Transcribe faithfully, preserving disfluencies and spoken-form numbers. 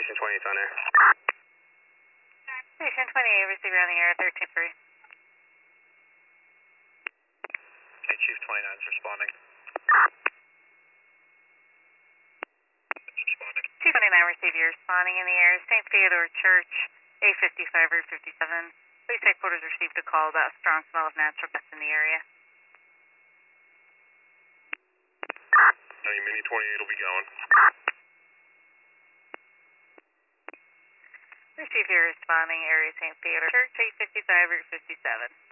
Station twenty-eight on air. Station twenty-eight, receiver on the air, thirteen three. Okay, Chief twenty-nine is responding. Responding. Chief twenty-nine, receiver, responding in the air, Saint Theodore Church, eight fifty-five, Route fifty-seven. Police headquarters received a call about a strong smell of natural gas in the area. Hey, Mini twenty-eight will be going. Receiver responding, area Saint Theodore Church, eight fifty-five, Route fifty-seven.